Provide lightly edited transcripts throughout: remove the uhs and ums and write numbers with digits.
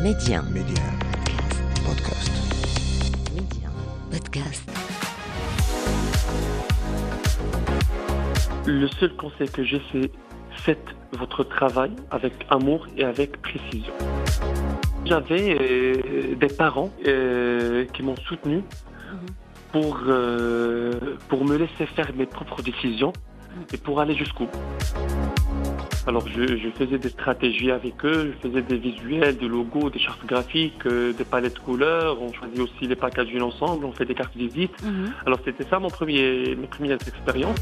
Média. Média. Podcast. Média. Podcast. Le seul conseil que j'ai, c'est faites votre travail avec amour et avec précision. J'avais des parents qui m'ont soutenu pour me laisser faire mes propres décisions et pour aller jusqu'au bout. Alors je faisais des stratégies avec eux, je faisais des visuels, des logos, des chartes graphiques, des palettes de couleurs, on choisit aussi les packaging ensemble, on fait des cartes visite. Alors c'était ça mes premières expériences.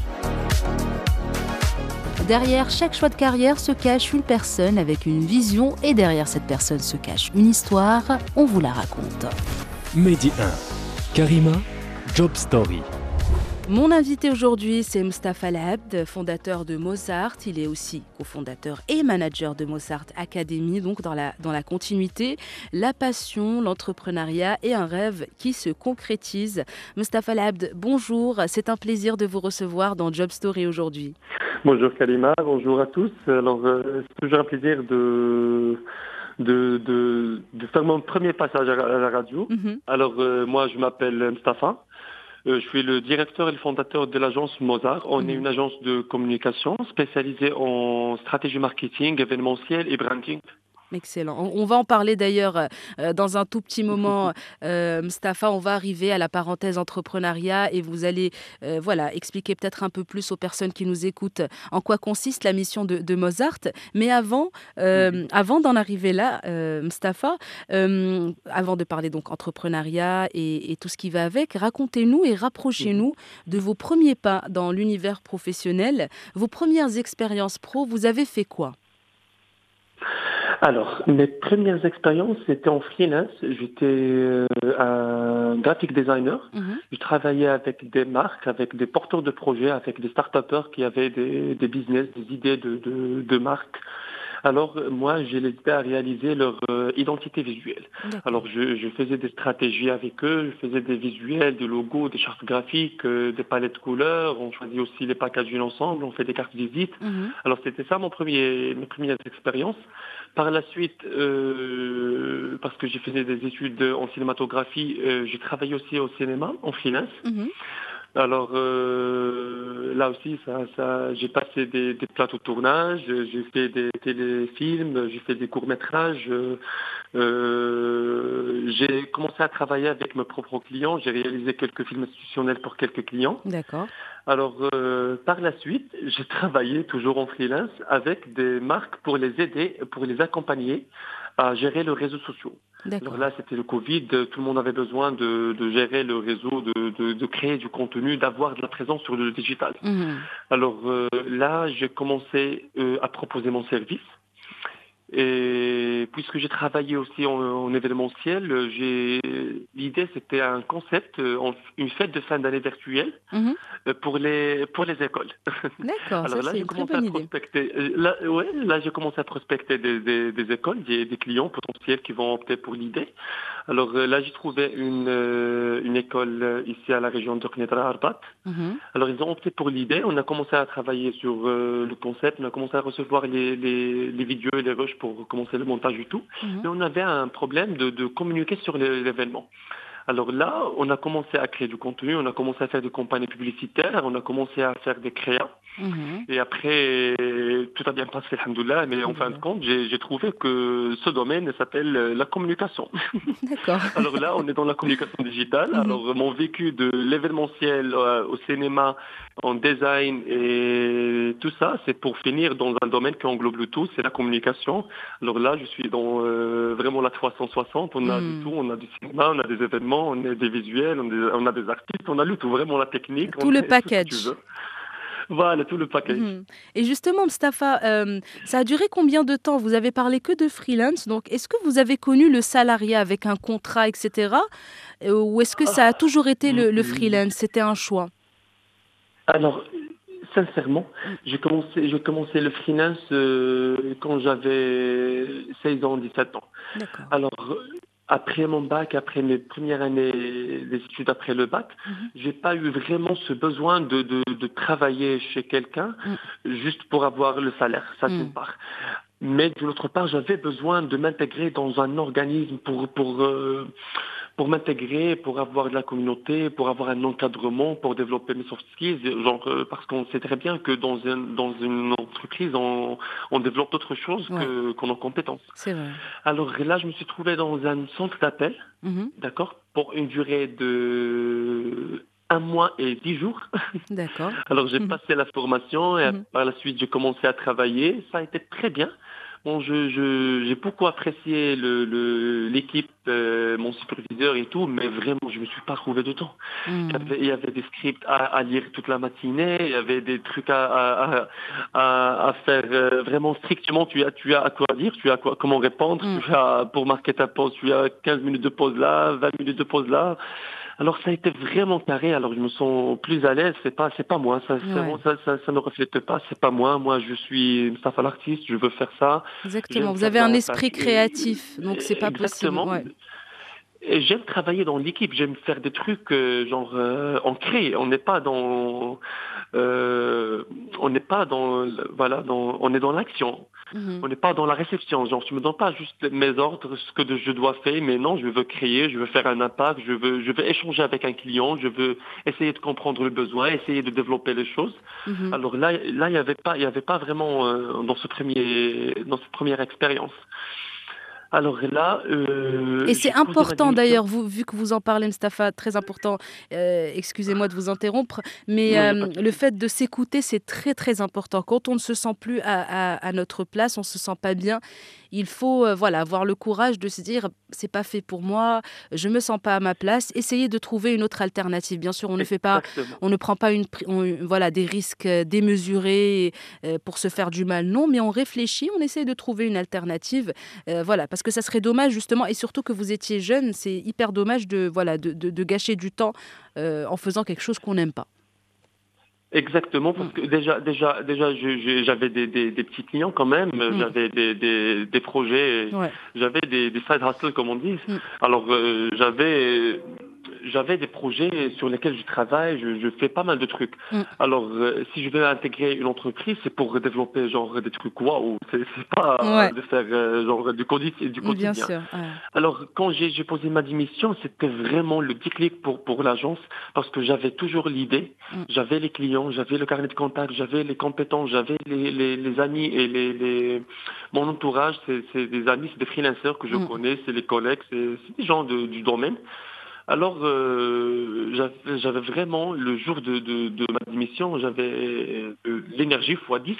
Derrière chaque choix de carrière se cache une personne avec une vision et derrière cette personne se cache une histoire, on vous la raconte. Mehdi 1, Karima, Job Story. Mon invité aujourd'hui, c'est Mustapha Labd, fondateur de Mozart. Il est aussi cofondateur et manager de Mozart Academy, donc dans la continuité, la passion, l'entrepreneuriat et un rêve qui se concrétise. Mustapha Labd, bonjour, c'est un plaisir de vous recevoir dans Job Story aujourd'hui. Bonjour Kalima, bonjour à tous. Alors c'est toujours un plaisir de faire mon premier passage à la radio. Alors moi je m'appelle Mustapha. Je suis le directeur et le fondateur de l'agence Mozart. On est une agence de communication spécialisée en stratégie marketing, événementiel et branding. Excellent. On va en parler d'ailleurs dans un tout petit moment. Mustapha, on va arriver à la parenthèse entrepreneuriat et vous allez expliquer peut-être un peu plus aux personnes qui nous écoutent en quoi consiste la mission de Mozart. Mais avant d'en arriver là, Mustapha, avant de parler donc entrepreneuriat et tout ce qui va avec, racontez-nous et rapprochez-nous de vos premiers pas dans l'univers professionnel, vos premières expériences pro. Vous avez fait quoi ? Alors, mes premières expériences, c'était en freelance. J'étais un graphic designer. Je travaillais avec des marques, avec des porteurs de projets, avec des start-upers qui avaient des business, des idées de marques. Alors, moi, j'ai les aidé à réaliser leur identité visuelle. Alors, je faisais des stratégies avec eux, je faisais des visuels, des logos, des chartes graphiques, des palettes de couleurs. On choisit aussi les packaging ensemble, on fait des cartes visite. Alors, c'était ça mes premières expériences. Par la suite, parce que j'ai fait des études en cinématographie, j'ai travaillé aussi au cinéma, en freelance. Alors là aussi, j'ai passé des plateaux de tournage, j'ai fait des téléfilms, j'ai fait des courts-métrages. J'ai commencé à travailler avec mes propres clients. J'ai réalisé quelques films institutionnels pour quelques clients. D'accord. Alors par la suite, j'ai travaillé toujours en freelance avec des marques pour les aider, pour les accompagner à gérer leurs réseaux sociaux. Alors là, c'était le Covid, tout le monde avait besoin de gérer le réseau, de créer du contenu, d'avoir de la présence sur le digital. Alors là, j'ai commencé à proposer mon service. Et puisque j'ai travaillé aussi en événementiel, l'idée c'était un concept, une fête de fin d'année virtuelle pour les écoles. D'accord, alors ça là, c'est j'ai une très commencé à bonne idée. prospecter. Là, j'ai commencé à prospecter des écoles, des clients potentiels qui vont opter pour l'idée. Alors là, j'ai trouvé une école ici à la région de Knétra Arbat. Alors ils ont opté pour l'idée. On a commencé à travailler sur le concept. On a commencé à recevoir les vidéos et les rushs pour commencer le montage et tout. Mais on avait un problème de communiquer sur l'événement. Alors là, on a commencé à créer du contenu, on a commencé à faire des campagnes publicitaires, on a commencé à faire des créas. Et après, tout a bien passé, alhamdoulilah, mais en fin de compte, j'ai trouvé que ce domaine s'appelle la communication. D'accord. Alors là, on est dans la communication digitale. Alors, mon vécu de l'événementiel au cinéma, en design et tout ça, c'est pour finir dans un domaine qui englobe le tout, c'est la communication. Alors là, je suis dans vraiment la 360. On a du tout, on a du cinéma, on a des événements, on a des visuels, on a des artistes, on a le tout, vraiment la technique. Tout le package. Tout ce que tu veux. Voilà, tout le package. Et justement, Mustapha, ça a duré combien de temps ? Vous avez parlé que de freelance, donc est-ce que vous avez connu le salariat avec un contrat, etc. Ou est-ce que ça a toujours été le freelance ? C'était un choix ? Alors, sincèrement, j'ai commencé le freelance quand j'avais 16 ans, 17 ans. D'accord. Alors, après mon bac, après mes premières années d'études après le bac, j'ai pas eu vraiment ce besoin de travailler chez quelqu'un juste pour avoir le salaire, ça d'une part. Mais de l'autre part, j'avais besoin de m'intégrer dans un organisme pour m'intégrer, pour avoir de la communauté, pour avoir un encadrement, pour développer mes soft skills. Parce qu'on sait très bien que dans une entreprise, on développe d'autres choses qu'on a compétences. C'est vrai. Alors là, je me suis trouvé dans un centre d'appel, d'accord, pour une durée de 1 mois et 10 jours. D'accord. Alors j'ai passé la formation et par la suite j'ai commencé à travailler. Ça a été très bien. Bon, j'ai beaucoup apprécié l'équipe, mon superviseur et tout, mais vraiment je me suis pas trouvé de temps. Il y avait des scripts à lire toute la matinée, il y avait des trucs à faire vraiment strictement. Tu as à quoi lire, tu as comment répondre, tu as pour marquer ta pause, tu as 15 minutes de pause là, 20 minutes de pause là. Alors ça a été vraiment carré. Alors je me sens plus à l'aise. C'est pas moi. Ça ne reflète pas. C'est pas moi. Moi je suis Mustapha l'artiste. Je veux faire ça. Exactement. Vous avez un esprit créatif, donc c'est pas possible. Ouais. Et j'aime travailler dans l'équipe. J'aime faire des trucs on crée. On n'est pas dans on est dans l'action. On n'est pas dans la réception. Genre, tu me donnes pas juste mes ordres, ce que je dois faire, mais non, je veux créer, je veux faire un impact, je veux échanger avec un client, je veux essayer de comprendre le besoin, essayer de développer les choses. Alors là, il y avait pas vraiment dans cette première expérience. Alors là, et c'est important d'ailleurs, vu que vous en parlez, Mustapha, très important. Excusez-moi de vous interrompre, mais le fait de s'écouter, c'est très très important. Quand on ne se sent plus à notre place, on se sent pas bien. Il faut avoir le courage de se dire c'est pas fait pour moi, je me sens pas à ma place. Essayez de trouver une autre alternative. Bien sûr, on ne prend pas des risques démesurés pour se faire du mal. Non, mais on réfléchit, on essaye de trouver une alternative. Parce que ça serait dommage justement, et surtout que vous étiez jeune, c'est hyper dommage de gâcher du temps en faisant quelque chose qu'on n'aime pas. Exactement, parce que déjà, j'avais des petits clients quand même, j'avais des projets, j'avais des side hustles comme on dit. Alors j'avais des projets sur lesquels je travaille, je fais pas mal de trucs. Alors si je vais intégrer une entreprise, c'est pour développer des trucs waouh, c'est pas de faire du quotidien. Bien sûr. Alors quand j'ai posé ma démission, c'était vraiment le déclic pour l'agence, parce que j'avais toujours l'idée, j'avais les clients, j'avais le carnet de contact, j'avais les compétences, j'avais les amis et mon entourage, c'est des amis, c'est des freelancers que je connais, c'est les collègues, c'est des gens du domaine. Alors, j'avais vraiment, le jour de ma démission, j'avais l'énergie x10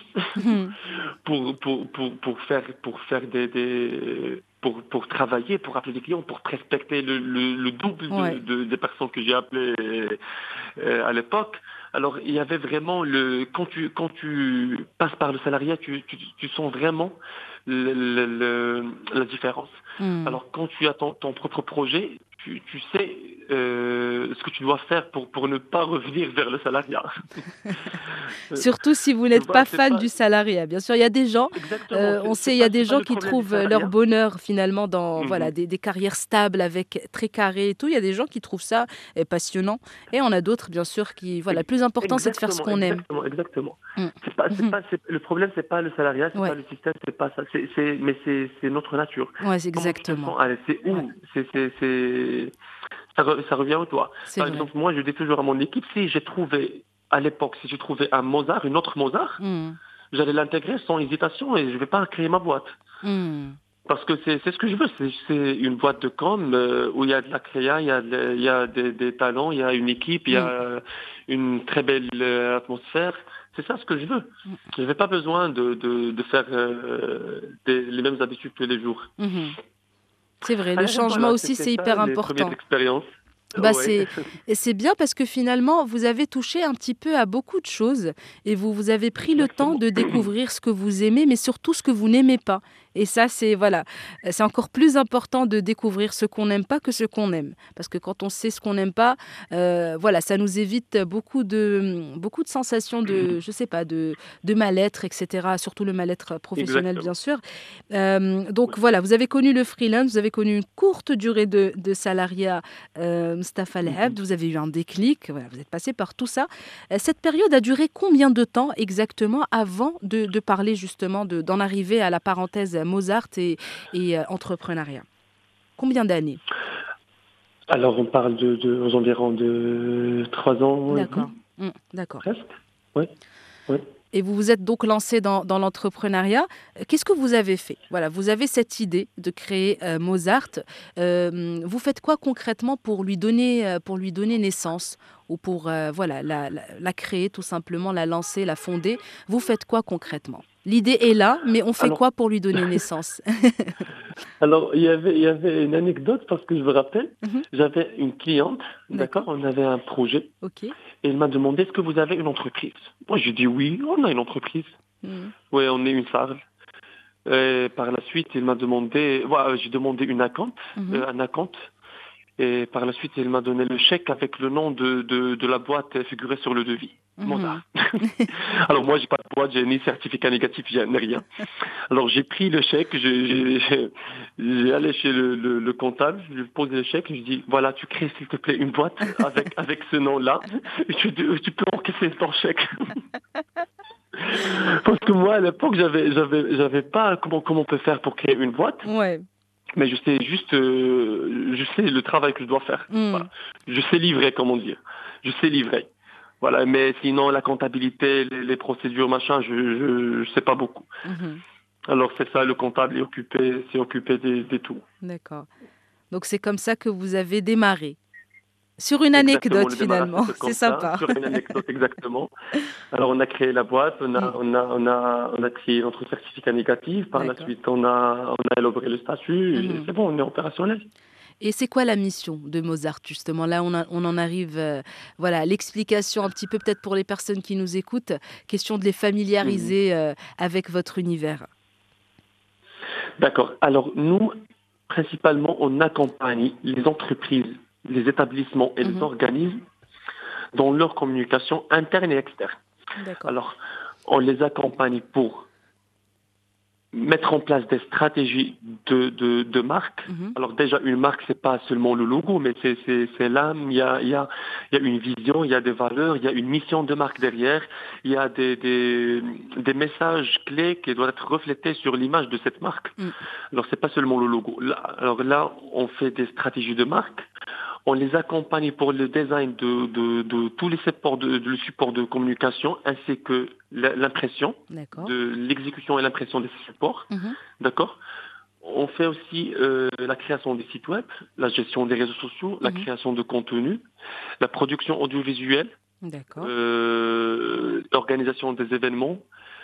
pour travailler, pour appeler des clients, pour prospecter le double des personnes que j'ai appelées à l'époque. Alors, il y avait vraiment quand tu passes par le salariat, tu sens vraiment la différence. Alors, quand tu as ton propre projet, tu sais ce que tu dois faire pour ne pas revenir vers le salariat. Surtout si vous n'êtes pas fan du salariat. Bien sûr, il y a des gens, on sait, il y a des gens qui trouvent leur bonheur finalement dans des carrières stables avec très carrées et tout. Il y a des gens qui trouvent ça passionnant. Et on a d'autres, bien sûr, qui... le plus important, c'est de faire ce qu'on aime. Exactement. Le problème, c'est pas le salariat, c'est pas le système, c'est pas ça. Mais c'est notre nature. Ouais, c'est exactement. C'est où ça revient au toi. Par exemple, moi, je dis toujours à mon équipe, si j'ai trouvé un Mozart, une autre Mozart, j'allais l'intégrer sans hésitation et je ne vais pas créer ma boîte. Parce que c'est ce que je veux. C'est une boîte de com où il y a de la créa, il y a des talents, il y a une équipe, il y a une très belle atmosphère. C'est ça ce que je veux. Je n'avais pas besoin de faire les mêmes habitudes tous les jours. C'est vrai, le changement aussi, c'est hyper important. C'est bien parce que finalement, vous avez touché un petit peu à beaucoup de choses et vous avez pris le temps de découvrir ce que vous aimez, mais surtout ce que vous n'aimez pas. Et ça, c'est encore plus important de découvrir ce qu'on n'aime pas que ce qu'on aime. Parce que quand on sait ce qu'on n'aime pas, ça nous évite beaucoup de sensations de, je sais pas, de mal-être, etc. Surtout le mal-être professionnel, Exactement. bien sûr. Donc voilà, vous avez connu le freelance, vous avez connu une courte durée de salariat, Mustapha El Abd, vous avez eu un déclic, voilà, vous êtes passé par tout ça. Cette période a duré combien de temps exactement avant de parler justement d'en arriver à la parenthèse Mozart et entrepreneuriat? Combien d'années? Alors, on parle aux environs de 3 ans et demi, D'accord. D'accord. presque. Oui, oui. Et vous vous êtes donc lancé dans l'entrepreneuriat. Qu'est-ce que vous avez fait? Voilà, vous avez cette idée de créer Mozart. Vous faites quoi concrètement pour lui donner naissance ou pour la créer tout simplement, la lancer, la fonder? Vous faites quoi concrètement? L'idée est là, mais on fait Alors, quoi pour lui donner naissance? alors il y avait une anecdote parce que je me rappelle, Mhm. j'avais une cliente, d'accord, D'accord. on avait un projet Ok. et elle m'a demandé est-ce que vous avez une entreprise? Moi, j'ai dit oui, on a une entreprise. Mhm. Oui, on est une salle. Et par la suite, il m'a demandé, j'ai demandé Mhm. un acompte. Et par la suite, il m'a donné le chèque avec le nom de la boîte figurée sur le devis. Mozart. Mhm. Alors moi, j'ai pas de boîte, j'ai ni certificat négatif, j'ai rien. Alors j'ai pris le chèque, j'ai allé chez le comptable, je lui ai posé le chèque, je lui ai dit voilà, tu crées s'il te plaît une boîte avec ce nom-là, et tu peux encaisser ton chèque. Parce que moi, à l'époque, j'avais pas comment on peut faire pour créer une boîte. Ouais. Mais je sais juste, je sais le travail que je dois faire. Mhm. Voilà. Je sais livrer, comment dire. Je sais livrer. Voilà. Mais sinon, la comptabilité, les procédures, machin, je sais pas beaucoup. Mhm. Alors c'est ça, le comptable s'est occupé des tout. D'accord. Donc c'est comme ça que vous avez démarré. Sur une Exactement, anecdote le démarrage finalement, c'était c'est comme ça, sympa. sur une anecdote exactement. Alors on a créé la boîte, Mm, on a créé notre certificat négatif. Par la d'accord. suite, on a élaboré le statut. Et Mhm. c'est bon, on est opérationnel. Et c'est quoi la mission de Mozart justement? Là, on en arrive à l'explication un petit peu peut-être pour les personnes qui nous écoutent. Question de les Mhm. familiariser avec votre univers. D'accord. Alors nous, principalement, on accompagne les entreprises, les établissements et les Mhm. organismes dans leur communication interne et externe. D'accord. Alors, on les accompagne pour mettre en place des stratégies de marque. Mhm. Alors déjà, une marque, c'est pas seulement le logo, mais c'est l'âme, il y a une vision, il y a des valeurs, il y a une mission de marque derrière, il y a des messages clés qui doivent être reflétés sur l'image de cette marque. Mm. Alors c'est pas seulement le logo. Alors là, on fait des stratégies de marque. On les accompagne pour le design de tous les supports le support de communication ainsi que l'impression, D'accord. de l'exécution et l'impression des supports. Mhm. D'accord? On fait aussi la création des sites web, la gestion des réseaux sociaux, la Mhm. création de contenu, la production audiovisuelle, D'accord. l'organisation des événements,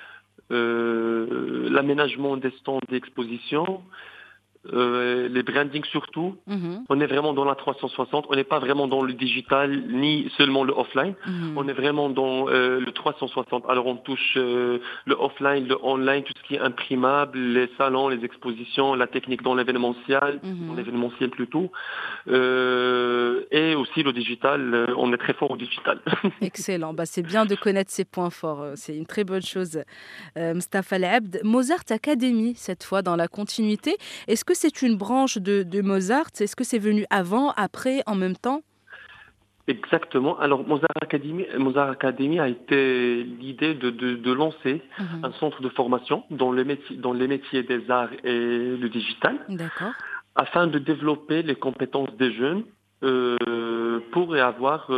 l'aménagement des stands d'exposition, les brandings surtout. Mhm. On est vraiment dans la 360. On n'est pas vraiment dans le digital ni seulement le offline. On Mhm. est vraiment dans le 360. Alors on touche le offline, le online, tout ce qui est imprimable, les salons, les expositions, la technique dans Mhm. l'événementiel plutôt, et aussi le digital. On est très fort au digital. Excellent. Bah, c'est bien de connaître ses points forts. C'est une très bonne chose. Mustapha El Abd. Mozart Academy, cette fois, dans la continuité. Est-ce que c'est une branche de Mozart? Est-ce que c'est venu avant, après, en même temps? Exactement. Alors, Mozart Academy a été l'idée de lancer Mhm. un centre de formation dans les métiers des arts et le digital, D'accord. afin de développer les compétences des jeunes pour avoir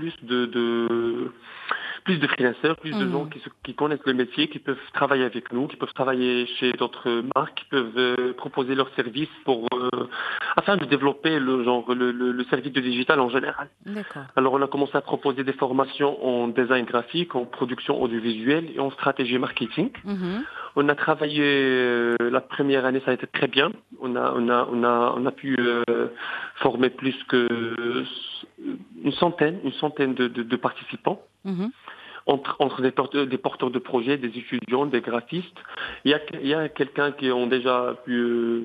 plus de freelancers, plus de gens Mhm. qui connaissent le métier, qui peuvent travailler avec nous, qui peuvent travailler chez d'autres marques, qui peuvent proposer leurs services afin de développer le service de digital en général. D'accord. Alors, on a commencé à proposer des formations en design graphique, en production audiovisuelle et en stratégie marketing. Mhm. On a travaillé la première année, ça a été très bien. On a pu former plus que une centaine de participants. Mhm. entre des porteurs de projets, des étudiants, des graphistes. Il y a quelqu'un qui ont déjà pu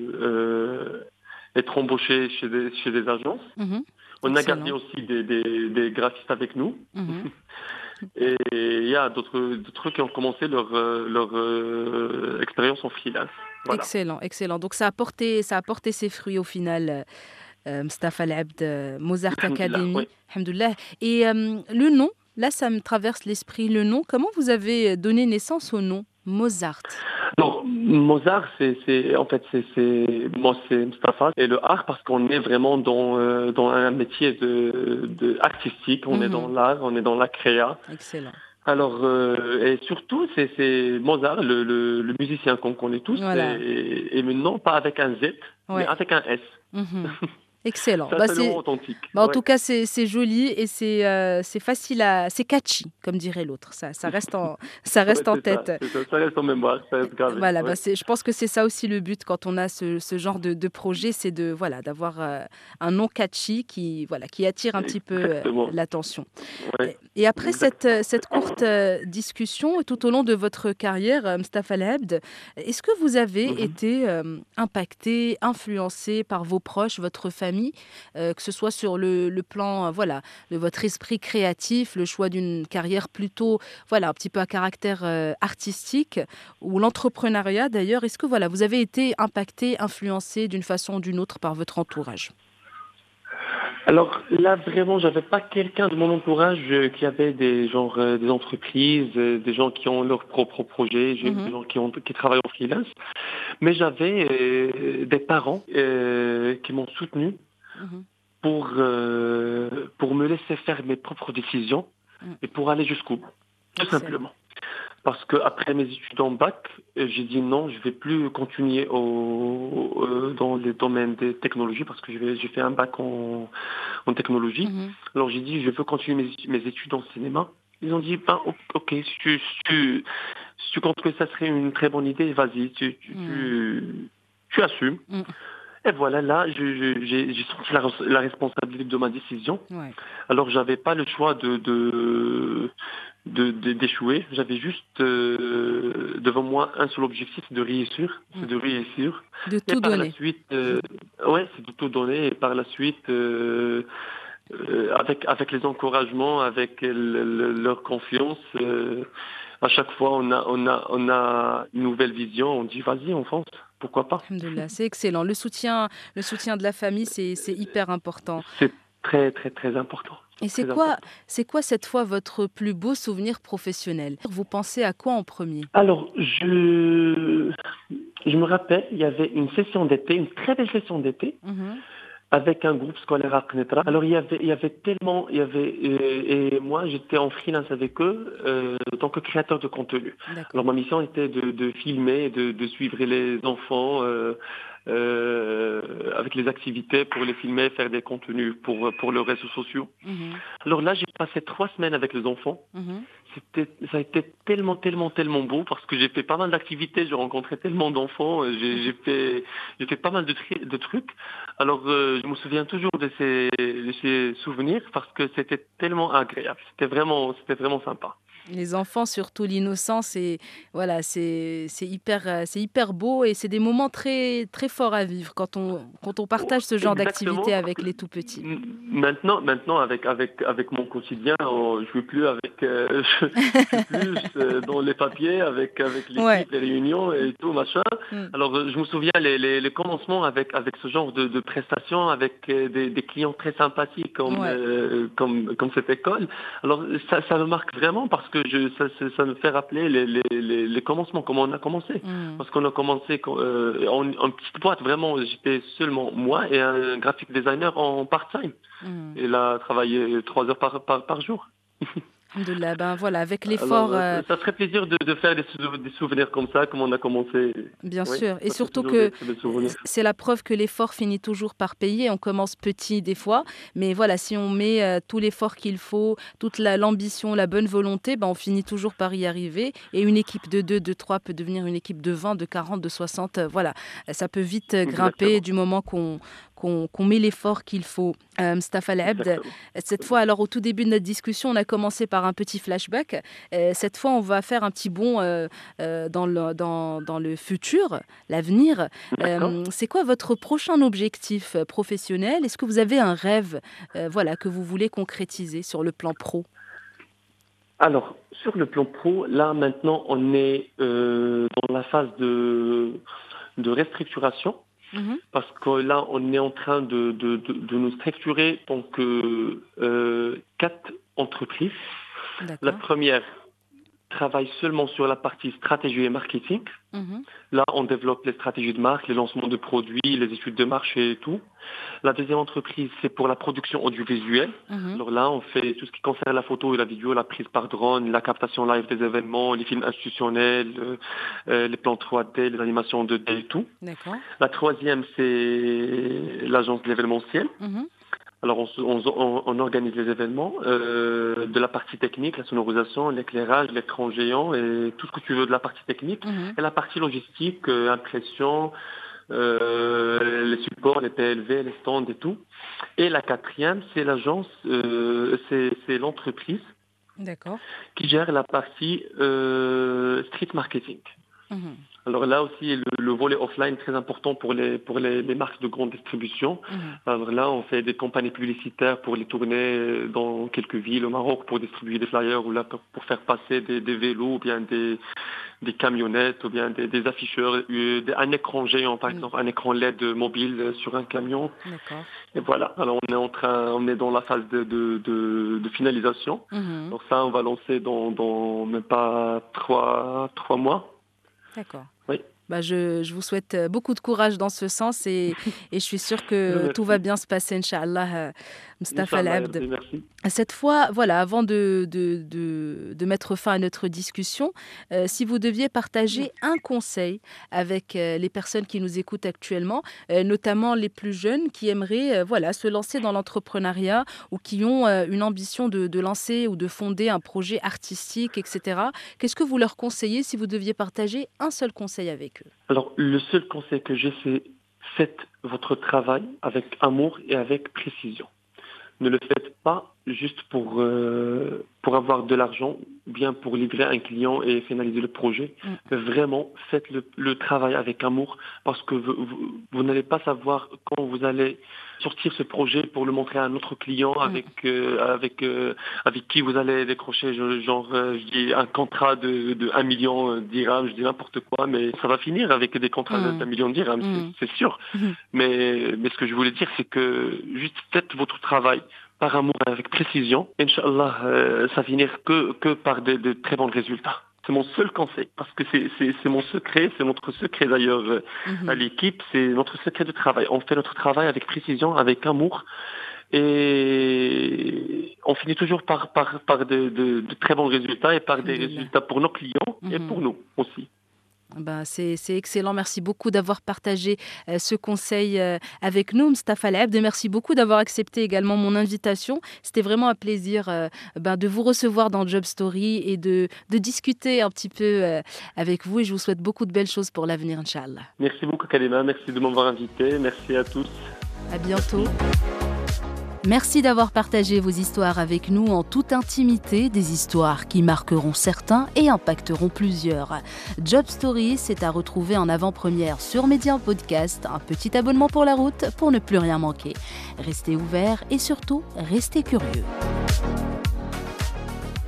être embauchés chez des agences. On a gardé aussi des graphistes avec nous. Et il y a d'autres qui ont commencé leur expérience en freelance. Voilà. Excellent. Donc ça a porté ses fruits au final. Mustapha Al-Abd, Mozart Academy. Oui. Alhamdoulilah. Et le nom, là ça me traverse l'esprit, le nom. Comment vous avez donné naissance au nom Mozart? Non, Mozart, moi c'est Mustapha et le art parce qu'on est vraiment dans un métier de artistique, on est dans l'art, on est dans la créa. Excellent. Alors et surtout c'est Mozart, le musicien qu'on connaît tous, Voilà. et maintenant pas avec un Z, mais avec un S. Excellent. C'est authentique. En tout cas, c'est joli et c'est facile c'est catchy, comme dirait l'autre. Ça reste en tête. Ça reste en mémoire, ça reste gravé. Voilà, je pense que c'est ça aussi le but quand on a ce genre de projet, c'est d'avoir un nom catchy qui attire un petit peu l'attention. Ouais. Et après cette courte discussion, tout au long de votre carrière, Mustapha Al-Abd, est-ce que vous avez été impacté, influencé par vos proches, votre famille, que ce soit sur le plan de votre esprit créatif, le choix d'une carrière plutôt un petit peu à caractère artistique, ou l'entrepreneuriat d'ailleurs? Est-ce que vous avez été impacté, influencé d'une façon ou d'une autre par votre entourage? Alors là, vraiment, j'avais pas quelqu'un de mon entourage qui avait des entreprises, des gens qui ont leurs propres projets, des gens qui travaillent en freelance. Mais j'avais des parents qui m'ont soutenu pour me laisser faire mes propres décisions et pour aller jusqu'au bout, tout simplement. Parce que après mes études en bac, j'ai dit non, je vais plus continuer dans les domaines des technologies parce que j'ai fait un bac en technologie. Alors j'ai dit je veux continuer mes études en cinéma. Ils ont dit ok, si tu comptes que ça serait une très bonne idée, vas-y, tu assumes. Et voilà, là, j'ai senti la responsabilité de ma décision. Ouais. Alors, j'avais pas le choix d'échouer. J'avais juste devant moi un seul objectif, de réussir. C'est de réussir. De tout donner. La suite, c'est de tout donner. Et par la suite, avec les encouragements, avec leur confiance, à chaque fois, on a une nouvelle vision. On dit, vas-y, on fonce. Pourquoi pas? Alhamdoulilah, c'est excellent. Le soutien de la famille, c'est hyper important. C'est très, très, très important. Et c'est quoi cette fois votre plus beau souvenir professionnel? Vous pensez à quoi en premier? Alors, je me rappelle, il y avait une session d'été, une très belle session d'été, avec un groupe scolaire à Knetra. Alors, il y avait et moi, j'étais en freelance avec eux, en tant que créateur de contenu. D'accord. Alors, ma mission était de filmer, de suivre les enfants, avec les activités pour les filmer, faire des contenus pour les réseaux sociaux. Alors là, j'ai passé 3 semaines avec les enfants. Ça a été tellement, tellement, tellement beau parce que j'ai fait pas mal d'activités, j'ai rencontré tellement d'enfants, j'ai fait pas mal de trucs. Alors, je me souviens toujours de ces souvenirs parce que c'était tellement agréable. C'était vraiment sympa. Les enfants, surtout l'innocence, c'est hyper beau et c'est des moments très, très forts à vivre quand on partage ce genre d'activité avec les tout petits. Maintenant, avec mon quotidien, je suis plus dans les papiers, avec l'équipe, les réunions et tout machin. Alors, je me souviens les commencements avec ce genre de prestations, avec des clients très sympathiques comme cette école. Alors, ça me marque vraiment parce que ça me fait rappeler les commencements, comment on a commencé. Parce qu'on a commencé en petite boîte, vraiment, j'étais seulement moi et un graphic designer en part-time. Et là, travaillé 3 heures par jour. Alhamdoulilah, avec l'effort... Alors, ça serait plaisir de faire des souvenirs comme ça, comme on a commencé. Bien sûr, et surtout que c'est la preuve que l'effort finit toujours par payer. On commence petit des fois, mais si on met tout l'effort qu'il faut, toute l'ambition, la bonne volonté, on finit toujours par y arriver. Et une équipe de 2, de 3 peut devenir une équipe de 20, de 40, de 60. Ça peut vite grimper du moment qu'on met l'effort qu'il faut. Mustapha Al-Abd, cette fois, alors au tout début de notre discussion, on a commencé par par un petit flashback. Cette fois, on va faire un petit bond dans le futur, l'avenir. C'est quoi votre prochain objectif professionnel? Est-ce que vous avez un rêve que vous voulez concrétiser sur le plan pro? Alors, sur le plan pro, là maintenant, on est dans la phase de restructuration. Parce que là, on est en train de nous structurer en 4 entreprises. D'accord. La première travaille seulement sur la partie stratégie et marketing. Là, on développe les stratégies de marque, les lancements de produits, les études de marché et tout. La deuxième entreprise, c'est pour la production audiovisuelle. Alors là, on fait tout ce qui concerne la photo et la vidéo, la prise par drone, la captation live des événements, les films institutionnels, les plans 3D, les animations 2D et tout. D'accord. La troisième, c'est l'agence de l'événementiel. Alors, on organise les événements, de la partie technique, la sonorisation, l'éclairage, l'écran géant et tout ce que tu veux de la partie technique. Et la partie logistique, impression, les supports, les PLV, les stands et tout. Et la quatrième, c'est l'agence, c'est l'entreprise. D'accord. Qui gère la partie street marketing. Alors là aussi, le volet offline est très important pour les marques de grande distribution. Alors là, on fait des campagnes publicitaires pour les tourner dans quelques villes au Maroc pour distribuer des flyers ou là pour faire passer des vélos ou bien des camionnettes ou bien des afficheurs, un écran géant par exemple, un écran LED mobile sur un camion. D'accord. Et voilà, alors on est dans la phase de finalisation. Donc ça, on va lancer dans même pas 3 mois. D'accord. Oui. Je vous souhaite beaucoup de courage dans ce sens et je suis sûre que tout va bien se passer, Inch'Allah, Mustapha Al-Abd. Merci. Cette fois, avant de mettre fin à notre discussion, si vous deviez partager un conseil avec les personnes qui nous écoutent actuellement, notamment les plus jeunes qui aimeraient se lancer dans l'entrepreneuriat ou qui ont une ambition de lancer ou de fonder un projet artistique, etc. Qu'est-ce que vous leur conseillez si vous deviez partager un seul conseil avec eux? Alors, le seul conseil que j'ai, c'est faites votre travail avec amour et avec précision. Ne le faites pas juste pour avoir de l'argent, bien pour livrer un client et finaliser le projet. Mais vraiment, faites le travail avec amour parce que vous n'allez pas savoir quand vous allez sortir ce projet pour le montrer à un autre client avec qui vous allez décrocher je dis un contrat de 1 million dirhams, je dis n'importe quoi, mais ça va finir avec des contrats d'1 million de dirhams, c'est sûr. Mais ce que je voulais dire, c'est que juste faites votre travail par amour et avec précision. Inch'Allah, ça finira que par de très bons résultats. C'est mon seul conseil, parce que c'est mon secret, c'est notre secret d'ailleurs à l'équipe, c'est notre secret de travail. On fait notre travail avec précision, avec amour, et on finit toujours par de très bons résultats et par des résultats pour nos clients et pour nous aussi. C'est excellent. Merci beaucoup d'avoir partagé ce conseil avec nous, Mustapha Al-Abd. Merci beaucoup d'avoir accepté également mon invitation. C'était vraiment un plaisir de vous recevoir dans Job Story et de discuter un petit peu avec vous. Et je vous souhaite beaucoup de belles choses pour l'avenir, Inch'Allah. Merci beaucoup, Kalima. Merci de m'avoir invité. Merci à tous. À bientôt. Merci d'avoir partagé vos histoires avec nous en toute intimité, des histoires qui marqueront certains et impacteront plusieurs. Job Story, c'est à retrouver en avant-première sur Média Podcast. Un petit abonnement pour la route pour ne plus rien manquer. Restez ouverts et surtout, restez curieux.